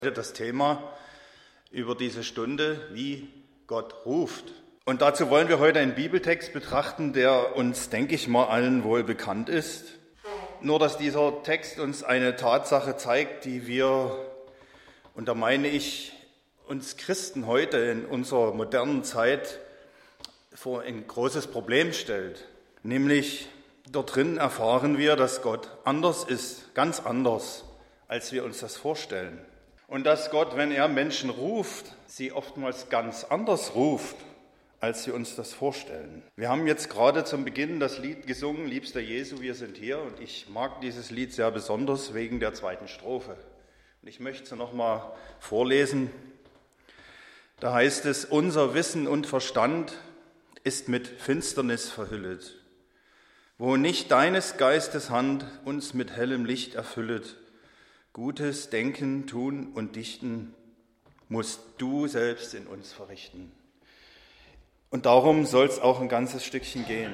Das Thema über diese Stunde, wie Gott ruft. Und dazu wollen wir heute einen Bibeltext betrachten, der uns, denke ich mal, allen wohl bekannt ist. Nur, dass dieser Text uns eine Tatsache zeigt, die wir, und da meine ich, uns Christen heute in unserer modernen Zeit vor ein großes Problem stellt. Nämlich, dort drin erfahren wir, dass Gott anders ist, ganz anders, als wir uns das vorstellen. Und dass Gott, wenn er Menschen ruft, sie oftmals ganz anders ruft, als wir uns das vorstellen. Wir haben jetzt gerade zum Beginn das Lied gesungen, Liebster Jesu, wir sind hier. Und ich mag dieses Lied sehr besonders wegen der zweiten Strophe. Und ich möchte es nochmal vorlesen. Da heißt es, unser Wissen und Verstand ist mit Finsternis verhüllet, wo nicht deines Geistes Hand uns mit hellem Licht erfüllet. Gutes Denken, Tun und Dichten musst du selbst in uns verrichten. Und darum soll es auch ein ganzes Stückchen gehen.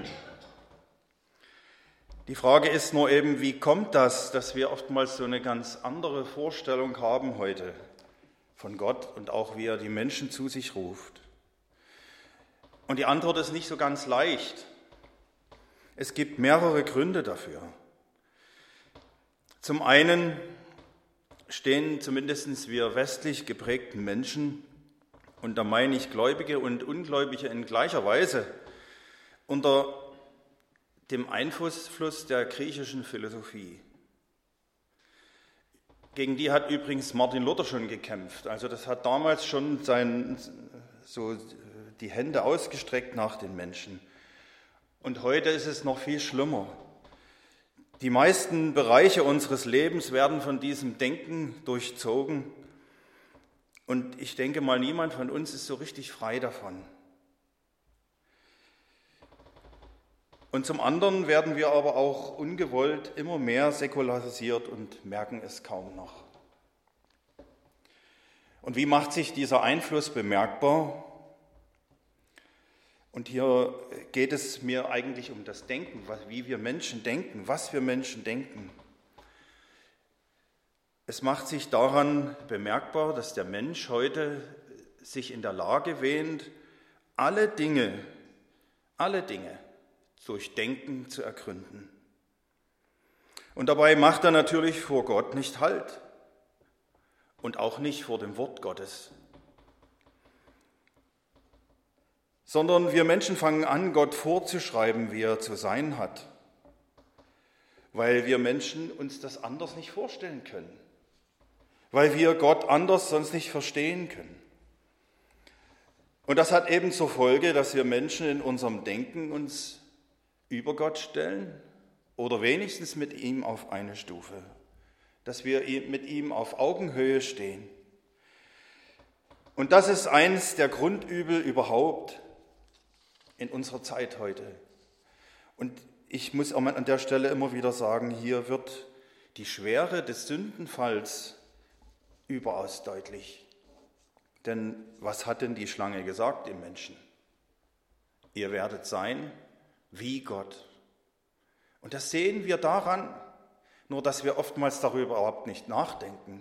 Die Frage ist nur eben, wie kommt das, dass wir oftmals so eine ganz andere Vorstellung haben heute von Gott und auch wie er die Menschen zu sich ruft? Und die Antwort ist nicht so ganz leicht. Es gibt mehrere Gründe dafür. Zum einen stehen zumindest wir westlich geprägten Menschen, und da meine ich Gläubige und Ungläubige in gleicher Weise, unter dem Einfluss der griechischen Philosophie. Gegen die hat übrigens Martin Luther schon gekämpft. Also das hat damals schon die Hände ausgestreckt nach den Menschen. Und heute ist es noch viel schlimmer. Die meisten Bereiche unseres Lebens werden von diesem Denken durchzogen. Und ich denke mal, niemand von uns ist so richtig frei davon. Und zum anderen werden wir aber auch ungewollt immer mehr säkularisiert und merken es kaum noch. Und wie macht sich dieser Einfluss bemerkbar? Und hier geht es mir eigentlich um das Denken, wie wir Menschen denken, was wir Menschen denken. Es macht sich daran bemerkbar, dass der Mensch heute sich in der Lage wähnt, alle Dinge durch Denken zu ergründen. Und dabei macht er natürlich vor Gott nicht Halt und auch nicht vor dem Wort Gottes. Sondern wir Menschen fangen an, Gott vorzuschreiben, wie er zu sein hat, weil wir Menschen uns das anders nicht vorstellen können, weil wir Gott anders sonst nicht verstehen können. Und das hat eben zur Folge, dass wir Menschen in unserem Denken uns über Gott stellen oder wenigstens mit ihm auf eine Stufe, dass wir mit ihm auf Augenhöhe stehen. Und das ist eines der Grundübel überhaupt in unserer Zeit heute. Und ich muss auch an der Stelle immer wieder sagen, hier wird die Schwere des Sündenfalls überaus deutlich. Denn was hat denn die Schlange gesagt dem Menschen? Ihr werdet sein wie Gott. Und das sehen wir daran, nur dass wir oftmals darüber überhaupt nicht nachdenken.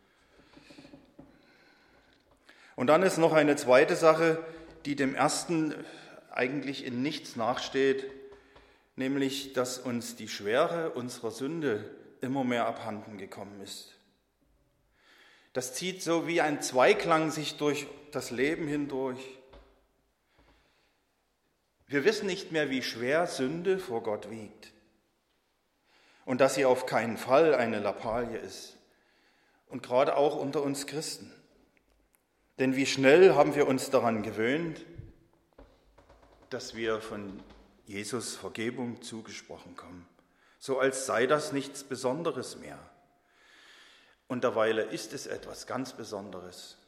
Und dann ist noch eine zweite Sache, die dem ersten eigentlich in nichts nachsteht, nämlich, dass uns die Schwere unserer Sünde immer mehr abhanden gekommen ist. Das zieht so wie ein Zweiklang sich durch das Leben hindurch. Wir wissen nicht mehr, wie schwer Sünde vor Gott wiegt und dass sie auf keinen Fall eine Lappalie ist und gerade auch unter uns Christen. Denn wie schnell haben wir uns daran gewöhnt, dass wir von Jesus Vergebung zugesprochen bekommen, so als sei das nichts Besonderes mehr. Und derweil ist es etwas ganz Besonderes.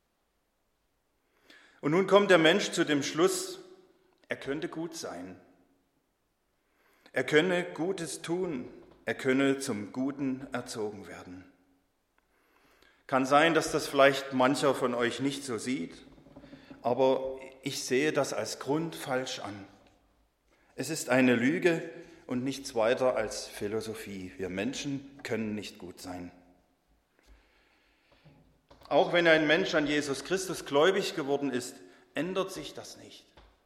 Und nun kommt der Mensch zu dem Schluss, er könnte gut sein. Er könne Gutes tun, er könne zum Guten erzogen werden. Kann sein, dass das vielleicht mancher von euch nicht so sieht, aber ich sehe das als Grund falsch an. Es ist eine Lüge und nichts weiter als Philosophie. Wir Menschen können nicht gut sein. Auch wenn ein Mensch an Jesus Christus gläubig geworden ist, ändert sich das nicht.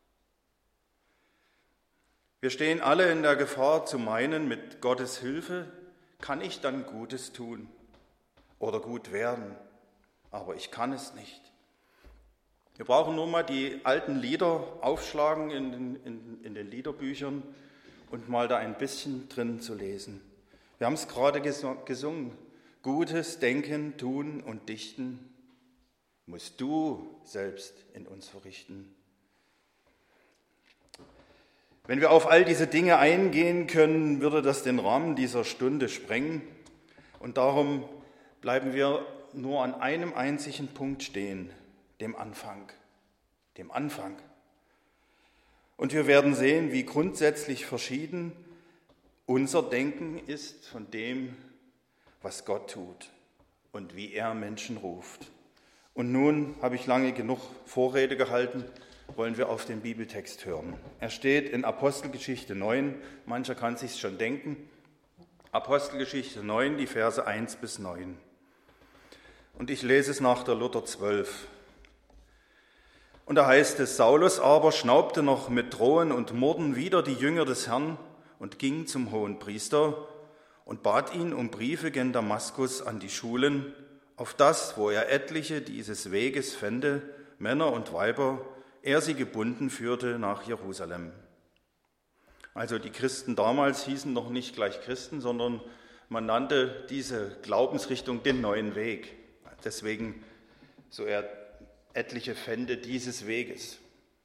Wir stehen alle in der Gefahr zu meinen, mit Gottes Hilfe kann ich dann Gutes tun oder gut werden, aber ich kann es nicht. Wir brauchen nur mal die alten Lieder aufschlagen in den Liederbüchern und mal da ein bisschen drin zu lesen. Wir haben es gerade gesungen. Gutes Denken, Tun und Dichten musst du selbst in uns verrichten. Wenn wir auf all diese Dinge eingehen können, würde das den Rahmen dieser Stunde sprengen. Und darum bleiben wir nur an einem einzigen Punkt stehen, dem Anfang. Dem Anfang. Und wir werden sehen, wie grundsätzlich verschieden unser Denken ist von dem, was Gott tut und wie er Menschen ruft. Und nun habe ich lange genug Vorrede gehalten, wollen wir auf den Bibeltext hören. Er steht in Apostelgeschichte 9, mancher kann sich's schon denken. Apostelgeschichte 9, die Verse 1 bis 9. Und ich lese es nach der Luther 12. Und da heißt es, Saulus aber schnaubte noch mit Drohen und Morden wider die Jünger des Herrn und ging zum Hohenpriester und bat ihn um Briefe gen Damaskus an die Schulen, auf das, wo er etliche dieses Weges fände, Männer und Weiber, er sie gebunden führte nach Jerusalem. Also die Christen damals hießen noch nicht gleich Christen, sondern man nannte diese Glaubensrichtung den neuen Weg. Deswegen so er etliche Fände dieses Weges.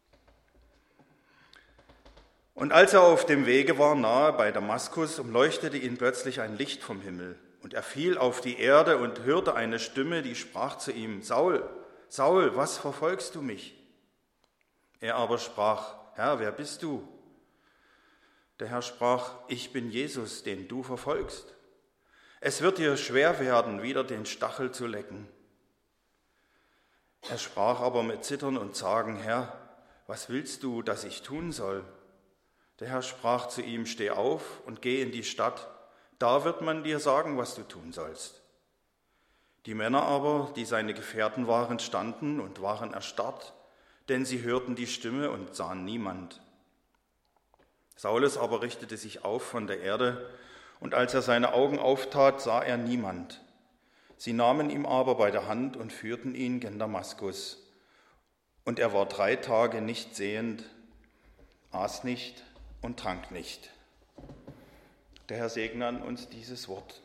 Und als er auf dem Wege war, nahe bei Damaskus, umleuchtete ihn plötzlich ein Licht vom Himmel. Und er fiel auf die Erde und hörte eine Stimme, die sprach zu ihm, Saul, Saul, was verfolgst du mich? Er aber sprach, Herr, wer bist du? Der Herr sprach, ich bin Jesus, den du verfolgst. Es wird dir schwer werden, wieder den Stachel zu lecken. Er sprach aber mit Zittern und Zagen, Herr, was willst du, dass ich tun soll? Der Herr sprach zu ihm, steh auf und geh in die Stadt, da wird man dir sagen, was du tun sollst. Die Männer aber, die seine Gefährten waren, standen und waren erstarrt, denn sie hörten die Stimme und sahen niemand. Saulus aber richtete sich auf von der Erde, und als er seine Augen auftat, sah er niemand. Sie nahmen ihn aber bei der Hand und führten ihn gen Damaskus. Und er war 3 Tage nicht sehend, aß nicht und trank nicht. Der Herr segne an uns dieses Wort.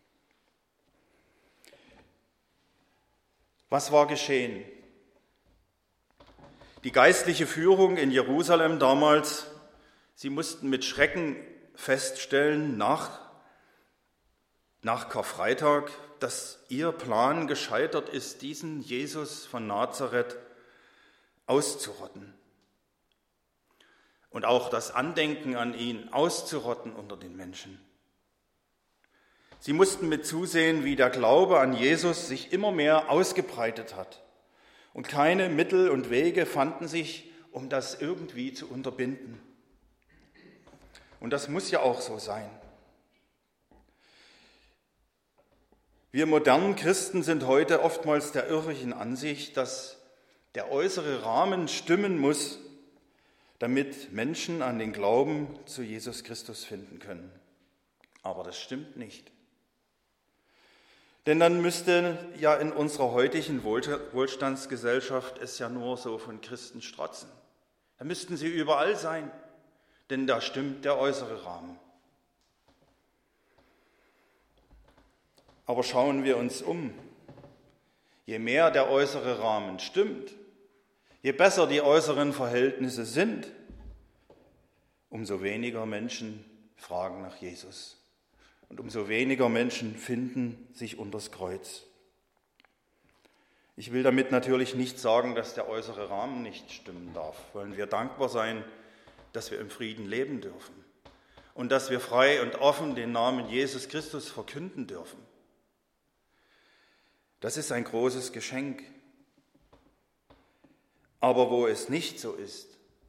Was war geschehen? Die geistliche Führung in Jerusalem damals, sie mussten mit Schrecken feststellen, nach Karfreitag, dass ihr Plan gescheitert ist, diesen Jesus von Nazareth auszurotten. Und auch das Andenken an ihn auszurotten unter den Menschen. Sie mussten mit zusehen, wie der Glaube an Jesus sich immer mehr ausgebreitet hat. Und keine Mittel und Wege fanden sich, um das irgendwie zu unterbinden. Und das muss ja auch so sein. Wir modernen Christen sind heute oftmals der irrwigen Ansicht, dass der äußere Rahmen stimmen muss, damit Menschen an den Glauben zu Jesus Christus finden können. Aber das stimmt nicht. Denn dann müsste ja in unserer heutigen Wohlstandsgesellschaft es ja nur so von Christen strotzen. Da müssten sie überall sein, denn da stimmt der äußere Rahmen. Aber schauen wir uns um. Je mehr der äußere Rahmen stimmt, je besser die äußeren Verhältnisse sind, umso weniger Menschen fragen nach Jesus. Und umso weniger Menschen finden sich unters Kreuz. Ich will damit natürlich nicht sagen, dass der äußere Rahmen nicht stimmen darf. Wollen wir dankbar sein, dass wir im Frieden leben dürfen und dass wir frei und offen den Namen Jesus Christus verkünden dürfen. Das ist ein großes Geschenk. Aber wo es nicht so ist,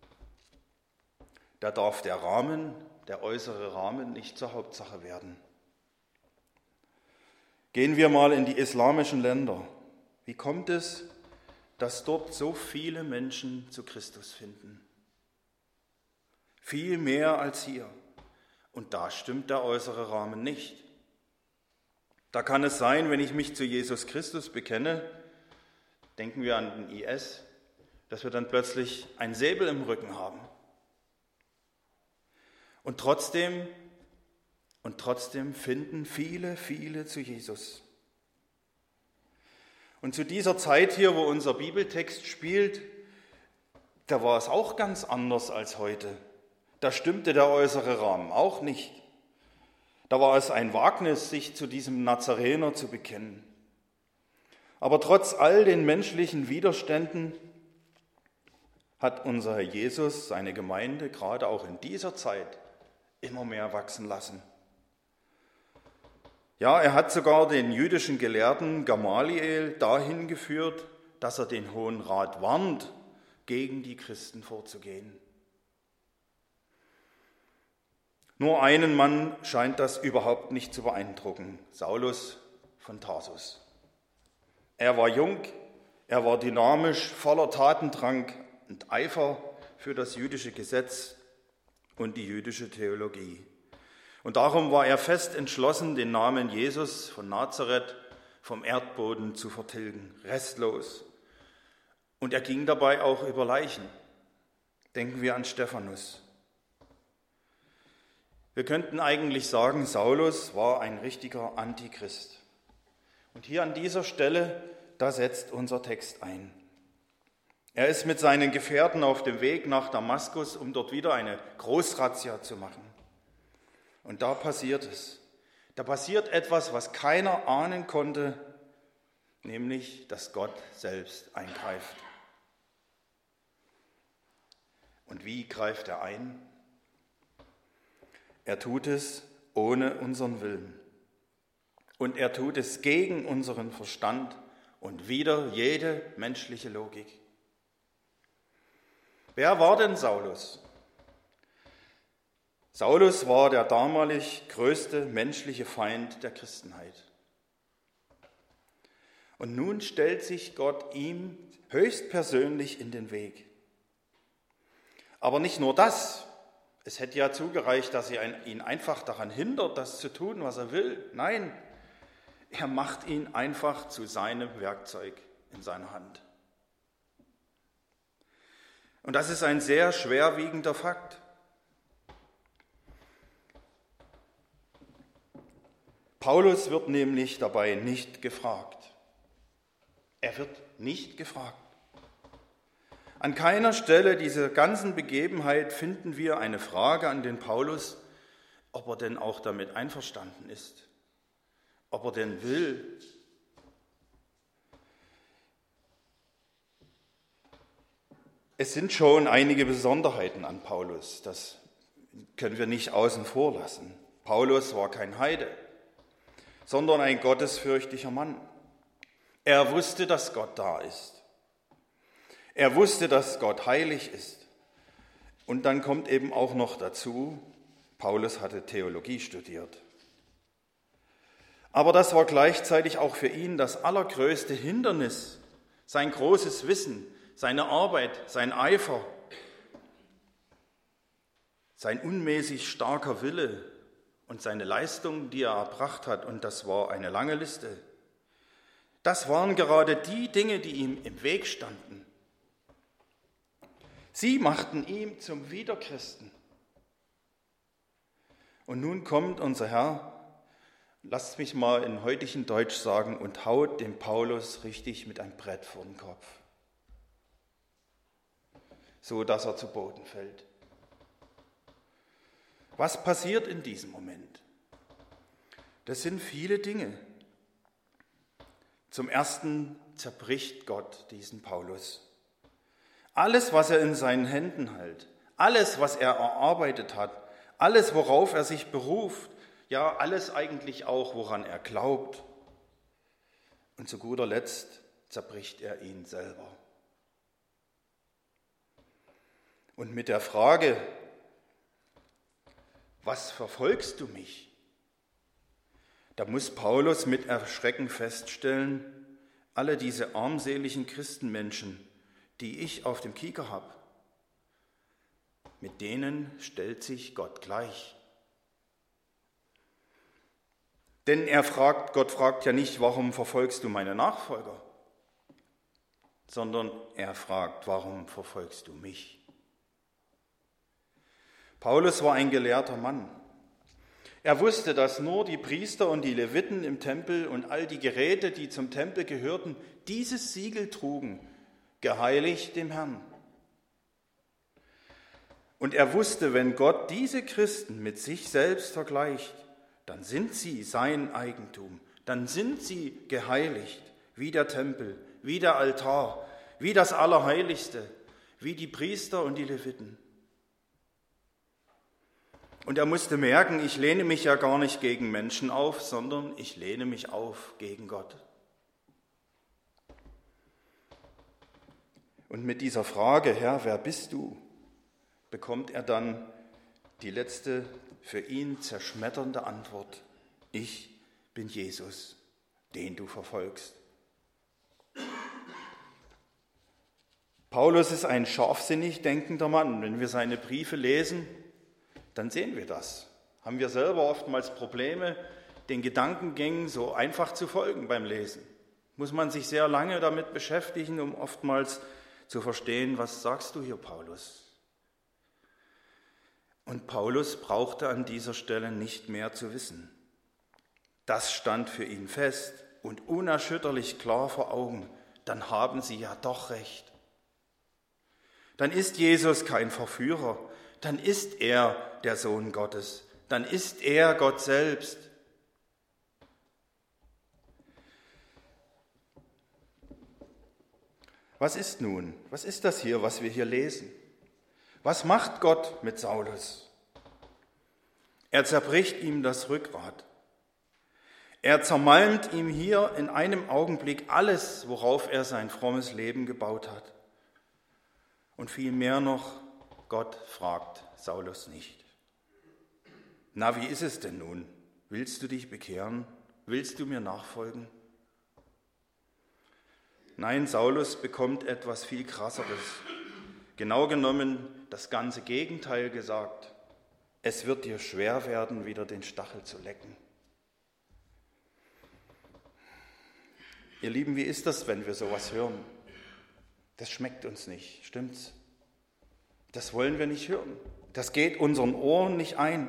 da darf der Rahmen, der äußere Rahmen, nicht zur Hauptsache werden. Gehen wir mal in die islamischen Länder. Wie kommt es, dass dort so viele Menschen zu Christus finden? Viel mehr als hier. Und da stimmt der äußere Rahmen nicht. Da kann es sein, wenn ich mich zu Jesus Christus bekenne, denken wir an den IS, dass wir dann plötzlich einen Säbel im Rücken haben. Und trotzdem finden viele, viele zu Jesus. Und zu dieser Zeit hier, wo unser Bibeltext spielt, da war es auch ganz anders als heute. Da stimmte der äußere Rahmen auch nicht. Da war es ein Wagnis, sich zu diesem Nazarener zu bekennen. Aber trotz all den menschlichen Widerständen hat unser Herr Jesus seine Gemeinde gerade auch in dieser Zeit immer mehr wachsen lassen. Ja, er hat sogar den jüdischen Gelehrten Gamaliel dahin geführt, dass er den Hohen Rat warnt, gegen die Christen vorzugehen. Nur einen Mann scheint das überhaupt nicht zu beeindrucken, Saulus von Tarsus. Er war jung, er war dynamisch, voller Tatendrang und Eifer für das jüdische Gesetz und die jüdische Theologie. Und darum war er fest entschlossen, den Namen Jesus von Nazareth vom Erdboden zu vertilgen, restlos. Und er ging dabei auch über Leichen. Denken wir an Stephanus. Wir könnten eigentlich sagen, Saulus war ein richtiger Antichrist. Und hier an dieser Stelle, da setzt unser Text ein. Er ist mit seinen Gefährten auf dem Weg nach Damaskus, um dort wieder eine Großrazzia zu machen. Und da passiert es. Da passiert etwas, was keiner ahnen konnte, nämlich, dass Gott selbst eingreift. Und wie greift er ein? Er tut es ohne unseren Willen. Und er tut es gegen unseren Verstand und wider jede menschliche Logik. Wer war denn Saulus? Saulus war der damalig größte menschliche Feind der Christenheit. Und nun stellt sich Gott ihm höchstpersönlich in den Weg. Aber nicht nur das. Es hätte ja zugereicht, dass er ihn einfach daran hindert, das zu tun, was er will. Nein, er macht ihn einfach zu seinem Werkzeug in seiner Hand. Und das ist ein sehr schwerwiegender Fakt. Paulus wird nämlich dabei nicht gefragt. Er wird nicht gefragt. An keiner Stelle dieser ganzen Begebenheit finden wir eine Frage an den Paulus, ob er denn auch damit einverstanden ist, ob er denn will. Es sind schon einige Besonderheiten an Paulus, das können wir nicht außen vor lassen. Paulus war kein Heide, sondern ein gottesfürchtiger Mann. Er wusste, dass Gott da ist. Er wusste, dass Gott heilig ist. Und dann kommt eben auch noch dazu, Paulus hatte Theologie studiert. Aber das war gleichzeitig auch für ihn das allergrößte Hindernis, sein großes Wissen, seine Arbeit, sein Eifer, sein unmäßig starker Wille und seine Leistung, die er erbracht hat. Und das war eine lange Liste. Das waren gerade die Dinge, die ihm im Weg standen. Sie machten ihn zum Widerchristen. Und nun kommt unser Herr, lasst mich mal in heutigen Deutsch sagen, und haut dem Paulus richtig mit einem Brett vor den Kopf, so dass er zu Boden fällt. Was passiert in diesem Moment? Das sind viele Dinge. Zum Ersten zerbricht Gott diesen Paulus. Alles, was er in seinen Händen hält, alles, was er erarbeitet hat, alles, worauf er sich beruft, ja, alles eigentlich auch, woran er glaubt. Und zu guter Letzt zerbricht er ihn selber. Und mit der Frage, was verfolgst du mich? Da muss Paulus mit Erschrecken feststellen, alle diese armseligen Christenmenschen, die ich auf dem Kieker habe, mit denen stellt sich Gott gleich. Denn Gott fragt ja nicht, warum verfolgst du meine Nachfolger, sondern er fragt, warum verfolgst du mich? Paulus war ein gelehrter Mann. Er wusste, dass nur die Priester und die Leviten im Tempel und all die Geräte, die zum Tempel gehörten, dieses Siegel trugen, geheiligt dem Herrn. Und er wusste, wenn Gott diese Christen mit sich selbst vergleicht, dann sind sie sein Eigentum, dann sind sie geheiligt, wie der Tempel, wie der Altar, wie das Allerheiligste, wie die Priester und die Leviten. Und er musste merken, ich lehne mich ja gar nicht gegen Menschen auf, sondern ich lehne mich auf gegen Gott. Und mit dieser Frage, Herr, wer bist du, bekommt er dann die letzte für ihn zerschmetternde Antwort: Ich bin Jesus, den du verfolgst. Paulus ist ein scharfsinnig denkender Mann. Wenn wir seine Briefe lesen, dann sehen wir das. Haben wir selber oftmals Probleme, den Gedankengängen so einfach zu folgen beim Lesen. Muss man sich sehr lange damit beschäftigen, um oftmals zu verstehen, was sagst du hier, Paulus? Und Paulus brauchte an dieser Stelle nicht mehr zu wissen. Das stand für ihn fest und unerschütterlich klar vor Augen. Dann haben sie ja doch recht. Dann ist Jesus kein Verführer, dann ist er der Sohn Gottes, dann ist er Gott selbst. Was ist nun? Was ist das hier, was wir hier lesen? Was macht Gott mit Saulus? Er zerbricht ihm das Rückgrat. Er zermalmt ihm hier in einem Augenblick alles, worauf er sein frommes Leben gebaut hat. Und viel mehr noch, Gott fragt Saulus nicht. Na, wie ist es denn nun? Willst du dich bekehren? Willst du mir nachfolgen? Nein, Saulus bekommt etwas viel Krasseres. Genau genommen das ganze Gegenteil gesagt. Es wird dir schwer werden, wieder den Stachel zu lecken. Ihr Lieben, wie ist das, wenn wir sowas hören? Das schmeckt uns nicht, stimmt's? Das wollen wir nicht hören. Das geht unseren Ohren nicht ein.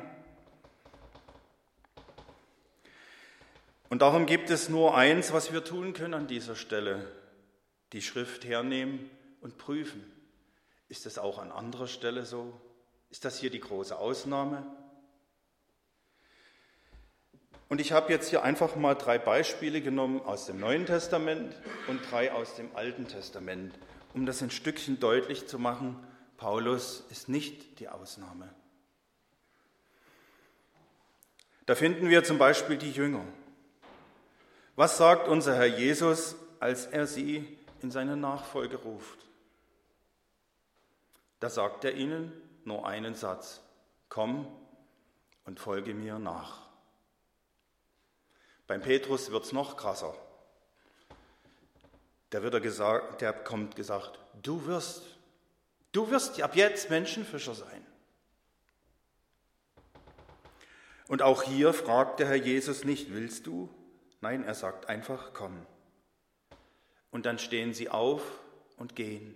Und darum gibt es nur eins, was wir tun können an dieser Stelle: die Schrift hernehmen und prüfen. Ist es auch an anderer Stelle so? Ist das hier die große Ausnahme? Und ich habe jetzt hier einfach mal 3 Beispiele genommen aus dem Neuen Testament und 3 aus dem Alten Testament, um das ein Stückchen deutlich zu machen: Paulus ist nicht die Ausnahme. Da finden wir zum Beispiel die Jünger. Was sagt unser Herr Jesus, als er sie in seine Nachfolge ruft? Da sagt er ihnen nur einen Satz: Komm und folge mir nach. Beim Petrus wird es noch krasser. Der kommt gesagt: Du wirst ab jetzt Menschenfischer sein. Und auch hier fragt der Herr Jesus nicht: Willst du? Nein, er sagt einfach: Komm. Und dann stehen sie auf und gehen.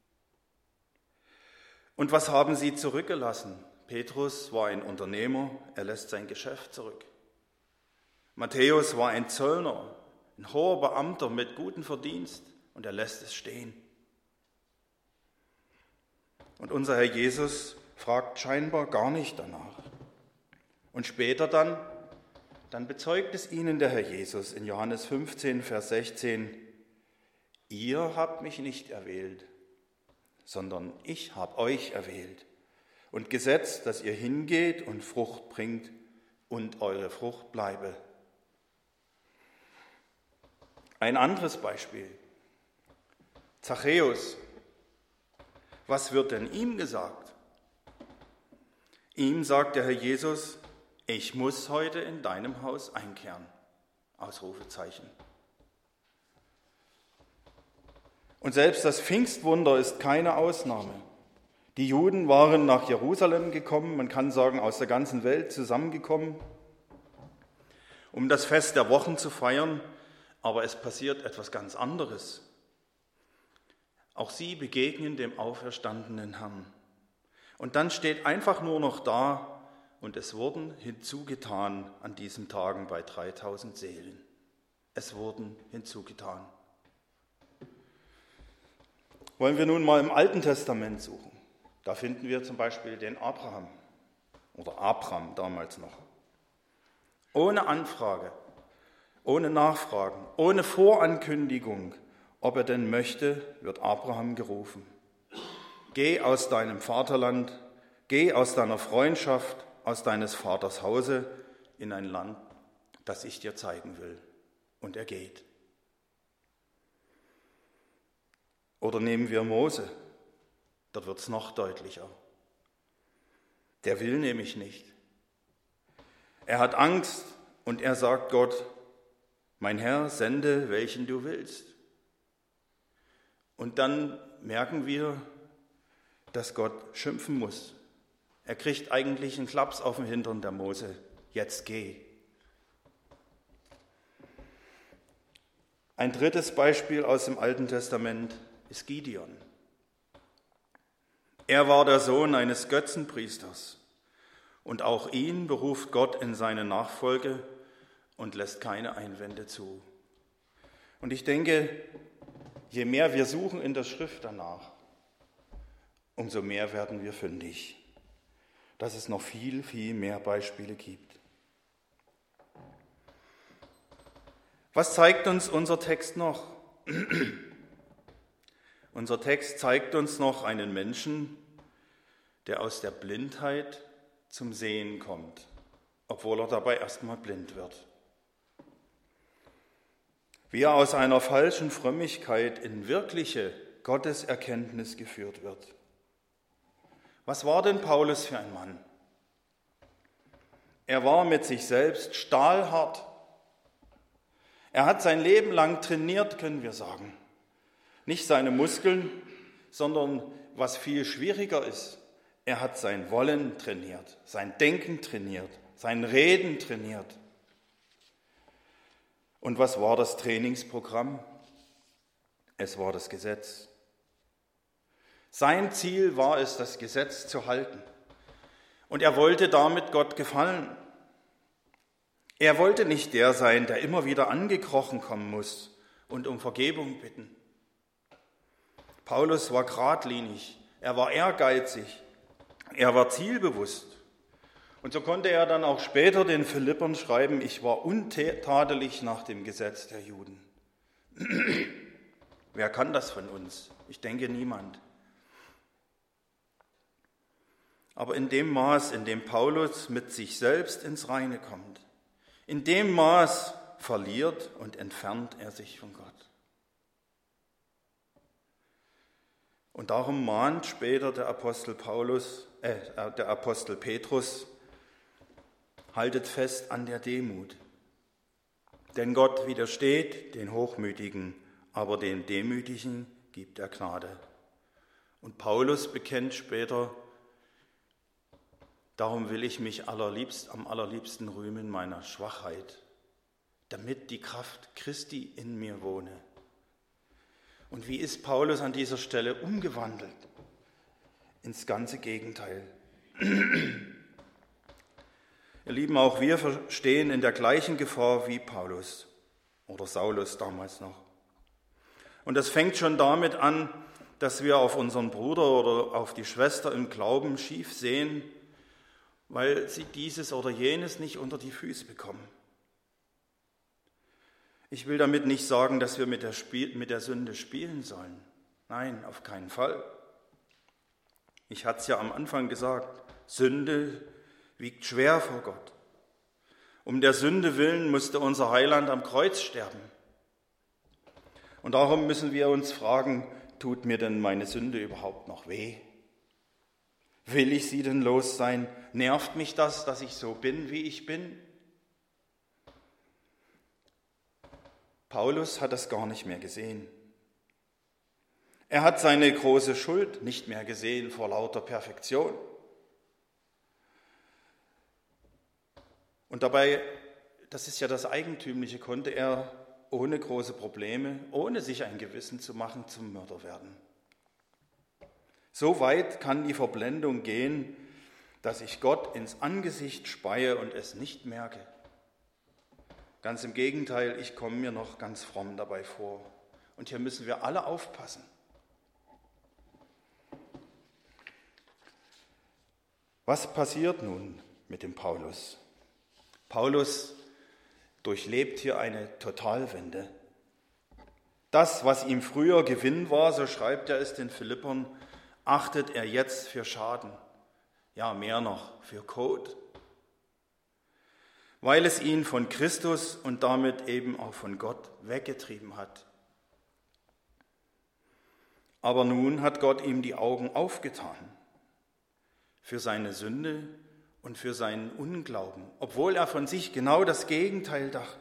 Und was haben sie zurückgelassen? Petrus war ein Unternehmer, er lässt sein Geschäft zurück. Matthäus war ein Zöllner, ein hoher Beamter mit gutem Verdienst, und er lässt es stehen. Und unser Herr Jesus fragt scheinbar gar nicht danach. Und später dann bezeugt es ihnen der Herr Jesus in Johannes 15, Vers 16: Ihr habt mich nicht erwählt, sondern ich habe euch erwählt und gesetzt, dass ihr hingeht und Frucht bringt und eure Frucht bleibe. Ein anderes Beispiel: Zachäus. Was wird denn ihm gesagt? Ihm sagt der Herr Jesus: Ich muss heute in deinem Haus einkehren. Ausrufezeichen. Und selbst das Pfingstwunder ist keine Ausnahme. Die Juden waren nach Jerusalem gekommen, man kann sagen aus der ganzen Welt zusammengekommen, um das Fest der Wochen zu feiern, aber es passiert etwas ganz anderes. Auch sie begegnen dem auferstandenen Herrn. Und dann steht einfach nur noch da, und es wurden hinzugetan an diesen Tagen bei 3000 Seelen. Es wurden hinzugetan. Wollen wir nun mal im Alten Testament suchen. Da finden wir zum Beispiel den Abraham oder Abram damals noch. Ohne Anfrage, ohne Nachfragen, ohne Vorankündigung, ob er denn möchte, wird Abraham gerufen. Geh aus deinem Vaterland, geh aus deiner Freundschaft, aus deines Vaters Hause in ein Land, das ich dir zeigen will. Und er geht. Oder nehmen wir Mose, dort wird es noch deutlicher. Der will nämlich nicht. Er hat Angst und er sagt Gott, mein Herr, sende, welchen du willst. Und dann merken wir, dass Gott schimpfen muss. Er kriegt eigentlich einen Klaps auf den Hintern, der Mose. Jetzt geh. Ein drittes Beispiel aus dem Alten Testament ist Gideon. Er war der Sohn eines Götzenpriesters und auch ihn beruft Gott in seine Nachfolge und lässt keine Einwände zu. Und ich denke, je mehr wir suchen in der Schrift danach, umso mehr werden wir fündig, dass es noch viel, viel mehr Beispiele gibt. Was zeigt uns unser Text noch? Unser Text zeigt uns noch einen Menschen, der aus der Blindheit zum Sehen kommt, obwohl er dabei erstmal blind wird. Wie er aus einer falschen Frömmigkeit in wirkliche Gotteserkenntnis geführt wird. Was war denn Paulus für ein Mann? Er war mit sich selbst stahlhart. Er hat sein Leben lang trainiert, können wir sagen. Nicht seine Muskeln, sondern was viel schwieriger ist, er hat sein Wollen trainiert, sein Denken trainiert, sein Reden trainiert. Und was war das Trainingsprogramm? Es war das Gesetz. Sein Ziel war es, das Gesetz zu halten. Und er wollte damit Gott gefallen. Er wollte nicht der sein, der immer wieder angekrochen kommen muss und um Vergebung bitten. Paulus war geradlinig, er war ehrgeizig, er war zielbewusst. Und so konnte er dann auch später den Philippern schreiben, ich war untadelig nach dem Gesetz der Juden. Wer kann das von uns? Ich denke niemand. Aber in dem Maß, in dem Paulus mit sich selbst ins Reine kommt, in dem Maß verliert und entfernt er sich von Gott. Und darum mahnt später der Apostel Petrus, haltet fest an der Demut. Denn Gott widersteht den Hochmütigen, aber den Demütigen gibt er Gnade. Und Paulus bekennt später, darum will ich mich am allerliebsten rühmen meiner Schwachheit, damit die Kraft Christi in mir wohne. Und wie ist Paulus an dieser Stelle umgewandelt? Ins ganze Gegenteil. Ihr Lieben, auch wir stehen in der gleichen Gefahr wie Paulus oder Saulus damals noch. Und das fängt schon damit an, dass wir auf unseren Bruder oder auf die Schwester im Glauben schief sehen, weil sie dieses oder jenes nicht unter die Füße bekommen. Ich will damit nicht sagen, dass wir mit der Sünde spielen sollen. Nein, auf keinen Fall. Ich hatte es ja am Anfang gesagt, Sünde wiegt schwer vor Gott. Um der Sünde willen musste unser Heiland am Kreuz sterben. Und darum müssen wir uns fragen, tut mir denn meine Sünde überhaupt noch weh? Will ich sie denn los sein? Nervt mich das, dass ich so bin, wie ich bin? Paulus hat das gar nicht mehr gesehen. Er hat seine große Schuld nicht mehr gesehen vor lauter Perfektion. Und dabei, das ist ja das Eigentümliche, konnte er ohne große Probleme, ohne sich ein Gewissen zu machen, zum Mörder werden. So weit kann die Verblendung gehen, dass ich Gott ins Angesicht speie und es nicht merke. Ganz im Gegenteil, ich komme mir noch ganz fromm dabei vor. Und hier müssen wir alle aufpassen. Was passiert nun mit dem Paulus? Paulus durchlebt hier eine Totalwende. Das, was ihm früher Gewinn war, so schreibt er es den Philippern, achtet er jetzt für Schaden. Ja, mehr noch, für Kot. Weil es ihn von Christus und damit eben auch von Gott weggetrieben hat. Aber nun hat Gott ihm die Augen aufgetan für seine Sünde und für seinen Unglauben, obwohl er von sich genau das Gegenteil dachte.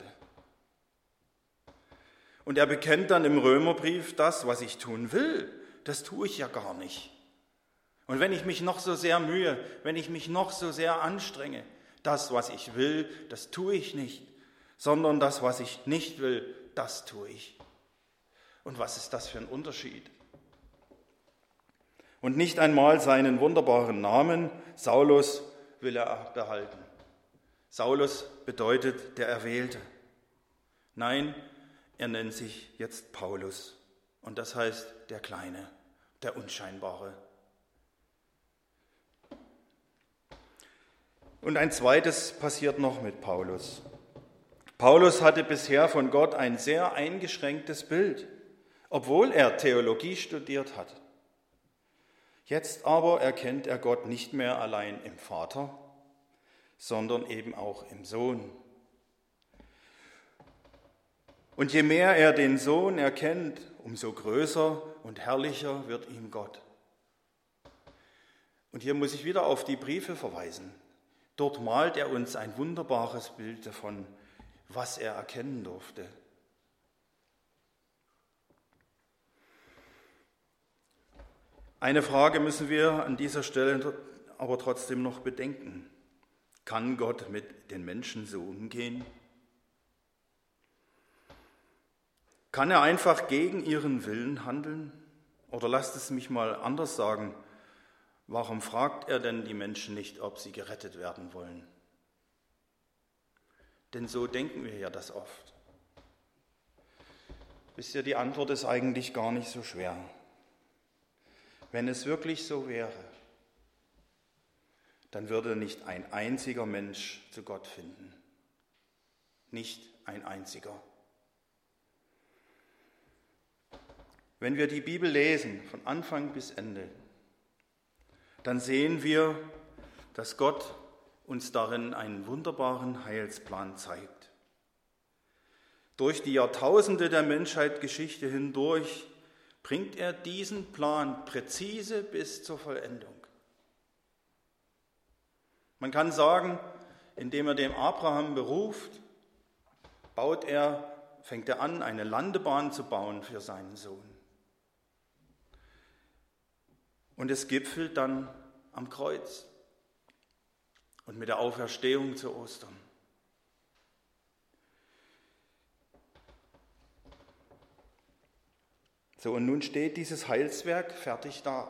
Und er bekennt dann im Römerbrief, das, was ich tun will, das tue ich ja gar nicht. Und wenn ich mich noch so sehr mühe, wenn ich mich noch so sehr anstrenge, das, was ich will, das tue ich nicht, sondern das, was ich nicht will, das tue ich. Und was ist das für ein Unterschied? Und nicht einmal seinen wunderbaren Namen, Saulus, will er behalten. Saulus bedeutet der Erwählte. Nein, er nennt sich jetzt Paulus. Und das heißt der Kleine, der Unscheinbare. Und ein zweites passiert noch mit Paulus. Paulus hatte bisher von Gott ein sehr eingeschränktes Bild, obwohl er Theologie studiert hat. Jetzt aber erkennt er Gott nicht mehr allein im Vater, sondern eben auch im Sohn. Und je mehr er den Sohn erkennt, umso größer und herrlicher wird ihm Gott. Und hier muss ich wieder auf die Briefe verweisen. Dort malt er uns ein wunderbares Bild davon, was er erkennen durfte. Eine Frage müssen wir an dieser Stelle aber trotzdem noch bedenken. Kann Gott mit den Menschen so umgehen? Kann er einfach gegen ihren Willen handeln? Oder lasst es mich mal anders sagen. Warum fragt er denn die Menschen nicht, ob sie gerettet werden wollen? Denn so denken wir ja das oft. Wisst ihr, die Antwort ist eigentlich gar nicht so schwer. Wenn es wirklich so wäre, dann würde nicht ein einziger Mensch zu Gott finden. Nicht ein einziger. Wenn wir die Bibel lesen, von Anfang bis Ende, dann sehen wir, dass Gott uns darin einen wunderbaren Heilsplan zeigt. Durch die Jahrtausende der Menschheitsgeschichte hindurch bringt er diesen Plan präzise bis zur Vollendung. Man kann sagen, indem er dem Abraham beruft, fängt er an, eine Landebahn zu bauen für seinen Sohn. Und es gipfelt dann am Kreuz und mit der Auferstehung zu Ostern. So, und nun steht dieses Heilswerk fertig da.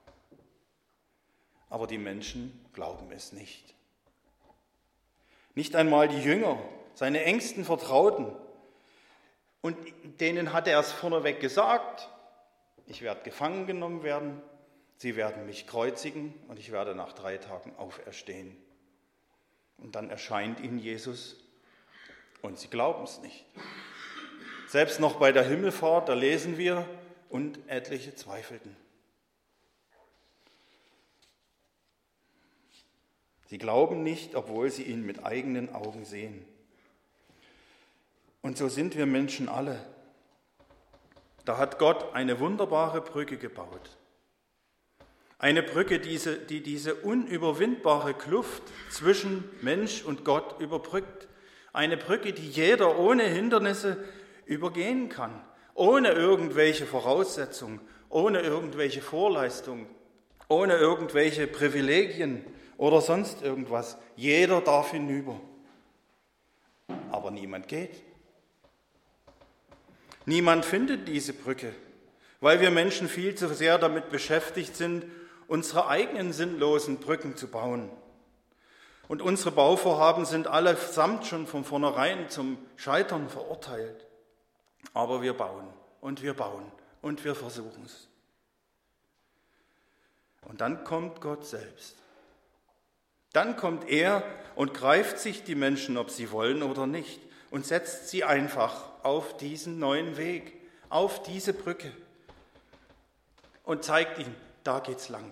Aber die Menschen glauben es nicht. Nicht einmal die Jünger, seine engsten Vertrauten. Und denen hat er es vorneweg gesagt, ich werde gefangen genommen werden, sie werden mich kreuzigen und ich werde nach 3 Tagen auferstehen. Und dann erscheint ihnen Jesus und sie glauben es nicht. Selbst noch bei der Himmelfahrt, da lesen wir, und etliche zweifelten. Sie glauben nicht, obwohl sie ihn mit eigenen Augen sehen. Und so sind wir Menschen alle. Da hat Gott eine wunderbare Brücke gebaut. Eine Brücke, die diese unüberwindbare Kluft zwischen Mensch und Gott überbrückt. Eine Brücke, die jeder ohne Hindernisse übergehen kann. ohne irgendwelche Voraussetzungen, ohne irgendwelche Vorleistungen, ohne irgendwelche Privilegien oder sonst irgendwas. Jeder darf hinüber. Aber niemand geht. Niemand findet diese Brücke, weil wir Menschen viel zu sehr damit beschäftigt sind, unsere eigenen sinnlosen Brücken zu bauen. Und unsere Bauvorhaben sind allesamt schon von vornherein zum Scheitern verurteilt. Aber wir bauen und wir bauen und wir versuchen es. Und dann kommt Gott selbst. Dann kommt er und greift sich die Menschen, ob sie wollen oder nicht, und setzt sie einfach auf diesen neuen Weg, auf diese Brücke und zeigt ihnen, da geht's lang.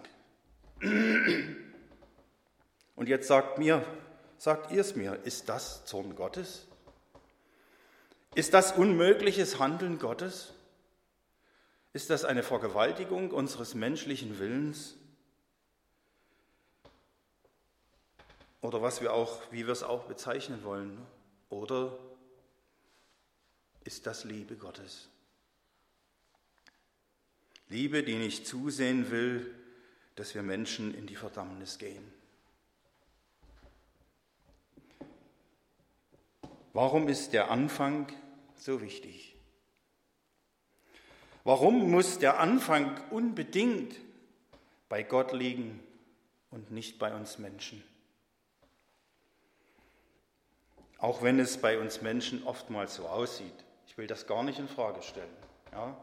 Und jetzt sagt ihr es mir, ist das Zorn Gottes? Ist das unmögliches Handeln Gottes? Ist das eine Vergewaltigung unseres menschlichen Willens? Oder wie wir es auch bezeichnen wollen? Oder ist das Liebe Gottes? Liebe, die nicht zusehen will, dass wir Menschen in die Verdammnis gehen. Warum ist der Anfang so wichtig? Warum muss der Anfang unbedingt bei Gott liegen und nicht bei uns Menschen? Auch wenn es bei uns Menschen oftmals so aussieht. Ich will das gar nicht in Frage stellen. Ja?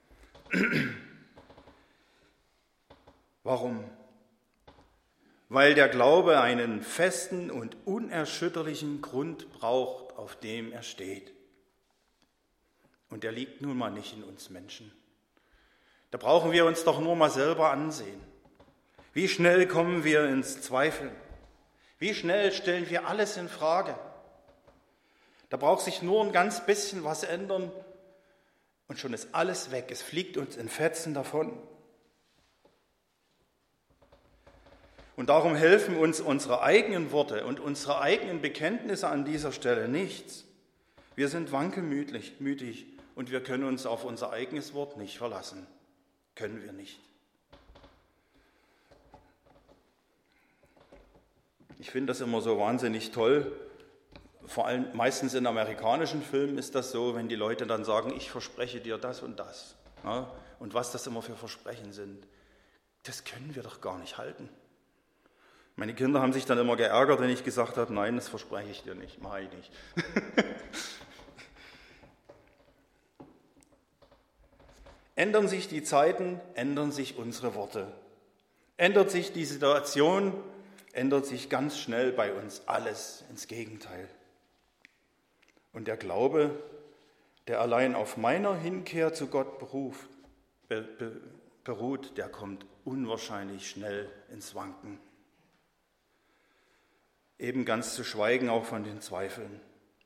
Warum? Weil der Glaube einen festen und unerschütterlichen Grund braucht, auf dem er steht. Und der liegt nun mal nicht in uns Menschen. Da brauchen wir uns doch nur mal selber ansehen. Wie schnell kommen wir ins Zweifeln? Wie schnell stellen wir alles in Frage? Da braucht sich nur ein ganz bisschen was ändern und schon ist alles weg. Es fliegt uns in Fetzen davon. Und darum helfen uns unsere eigenen Worte und unsere eigenen Bekenntnisse an dieser Stelle nichts. Wir sind wankelmütig und wir können uns auf unser eigenes Wort nicht verlassen. Können wir nicht. Ich finde das immer so wahnsinnig toll. Vor allem meistens in amerikanischen Filmen ist das so, wenn die Leute dann sagen, ich verspreche dir das und das. Ja, und was das immer für Versprechen sind. Das können wir doch gar nicht halten. Meine Kinder haben sich dann immer geärgert, wenn ich gesagt habe, nein, das verspreche ich dir nicht, mache ich nicht. Ändern sich die Zeiten, ändern sich unsere Worte. Ändert sich die Situation, ändert sich ganz schnell bei uns alles ins Gegenteil. Und der Glaube, der allein auf meiner Hinkehr zu Gott beruht, der kommt unwahrscheinlich schnell ins Wanken. Eben ganz zu schweigen auch von den Zweifeln.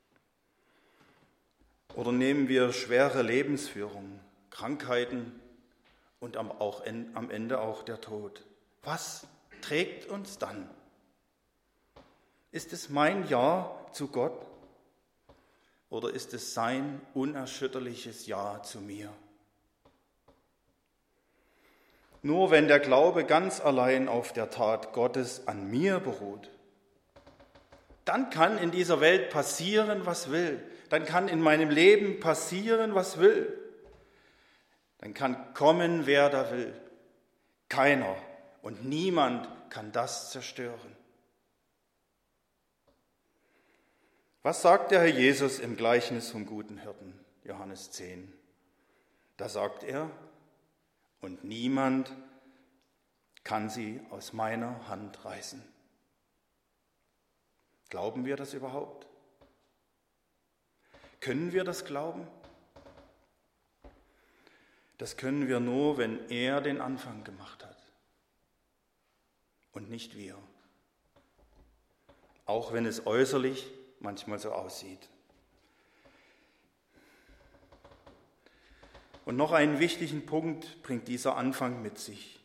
Oder nehmen wir schwere Lebensführung, Krankheiten und am Ende auch der Tod. Was trägt uns dann? Ist es mein Ja zu Gott oder ist es sein unerschütterliches Ja zu mir? Nur wenn der Glaube ganz allein auf der Tat Gottes an mir beruht, dann kann in dieser Welt passieren, was will. Dann kann in meinem Leben passieren, was will. Dann kann kommen, wer da will. Keiner und niemand kann das zerstören. Was sagt der Herr Jesus im Gleichnis vom guten Hirten, Johannes 10? Da sagt er, und niemand kann sie aus meiner Hand reißen. Glauben wir das überhaupt? Können wir das glauben? Das können wir nur, wenn er den Anfang gemacht hat und nicht wir. Auch wenn es äußerlich manchmal so aussieht. Und noch einen wichtigen Punkt bringt dieser Anfang mit sich.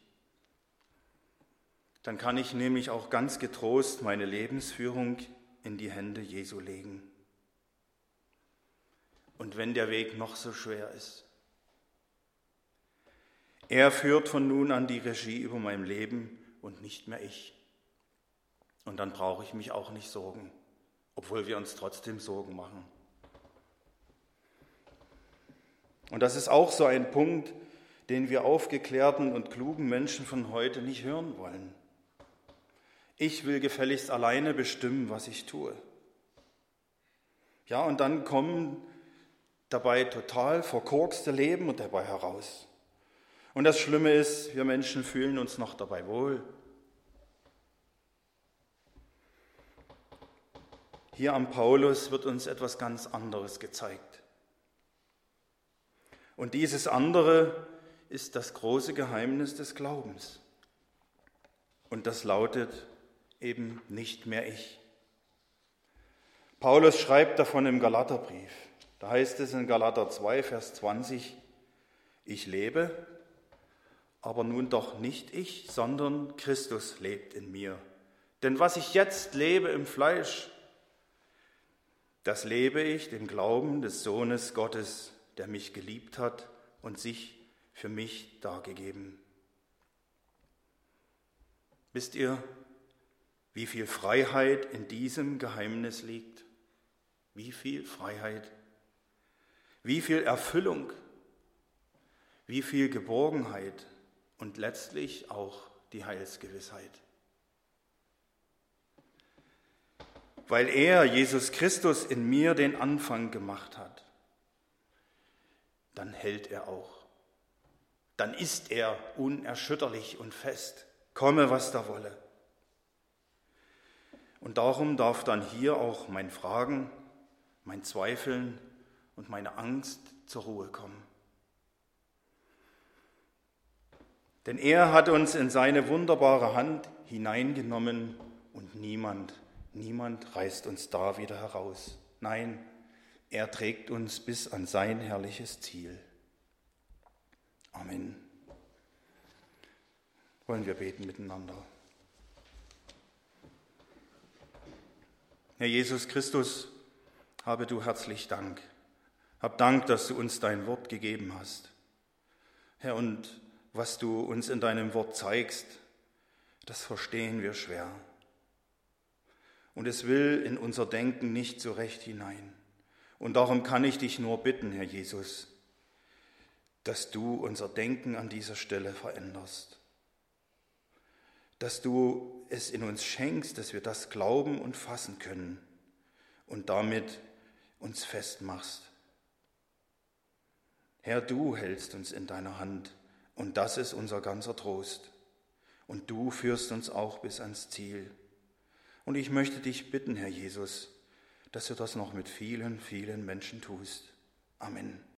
Dann kann ich nämlich auch ganz getrost meine Lebensführung in die Hände Jesu legen. Und wenn der Weg noch so schwer ist, Er führt von nun an die Regie über mein Leben und nicht mehr ich. Und dann brauche ich mich auch nicht sorgen, obwohl wir uns trotzdem Sorgen machen. Und das ist auch so ein Punkt, den wir aufgeklärten und klugen Menschen von heute nicht hören wollen. Ich will gefälligst alleine bestimmen, was ich tue. Ja, und dann kommen dabei total verkorkste Leben und dabei heraus. Und das Schlimme ist, wir Menschen fühlen uns noch dabei wohl. Hier am Paulus wird uns etwas ganz anderes gezeigt. Und dieses andere ist das große Geheimnis des Glaubens. Und das lautet eben nicht mehr ich. Paulus schreibt davon im Galaterbrief. Da heißt es in Galater 2, Vers 20, ich lebe, aber nun doch nicht ich, sondern Christus lebt in mir. Denn was ich jetzt lebe im Fleisch, das lebe ich dem Glauben des Sohnes Gottes, der mich geliebt hat und sich für mich dargegeben. Wisst ihr, wie viel Freiheit in diesem Geheimnis liegt? Wie viel Freiheit, wie viel Erfüllung, wie viel Geborgenheit und letztlich auch die Heilsgewissheit. Weil er, Jesus Christus, in mir den Anfang gemacht hat, dann hält er auch. Dann ist er unerschütterlich und fest, komme, was da wolle. Und darum darf dann hier auch mein Fragen, mein Zweifeln und meine Angst zur Ruhe kommen. Denn er hat uns in seine wunderbare Hand hineingenommen und niemand reißt uns da wieder heraus. Nein, er trägt uns bis an sein herrliches Ziel. Amen. Wollen wir beten miteinander. Herr Jesus Christus, habe du herzlich Dank. Hab Dank, dass du uns dein Wort gegeben hast. Herr, und was du uns in deinem Wort zeigst, das verstehen wir schwer. Und es will in unser Denken nicht so recht hinein. Und darum kann ich dich nur bitten, Herr Jesus, dass du unser Denken an dieser Stelle veränderst. Dass du es in uns schenkst, dass wir das glauben und fassen können und damit uns festmachst. Herr, du hältst uns in deiner Hand und das ist unser ganzer Trost. Und du führst uns auch bis ans Ziel. Und ich möchte dich bitten, Herr Jesus, dass du das noch mit vielen, vielen Menschen tust. Amen.